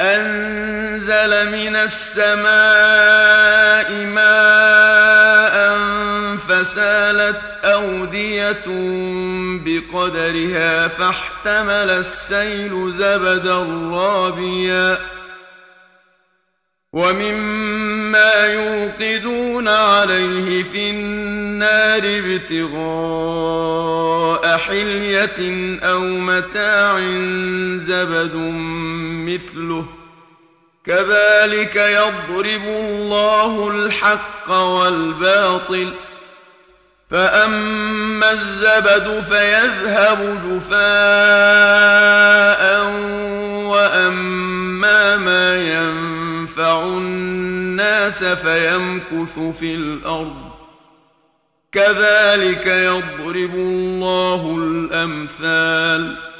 أنزل من السماء ماء فسالت أودية بقدرها فاحتمل السيل زبدا رابيا ومما يوقدون عليه في النار ابتغاء حلية أو متاع زبد مثله كذلك يضرب الله الحق والباطل فأما الزبد فيذهب جفاء وأما ما ينفع الناس فيمكث في الأرض كذلك يضرب الله الأمثال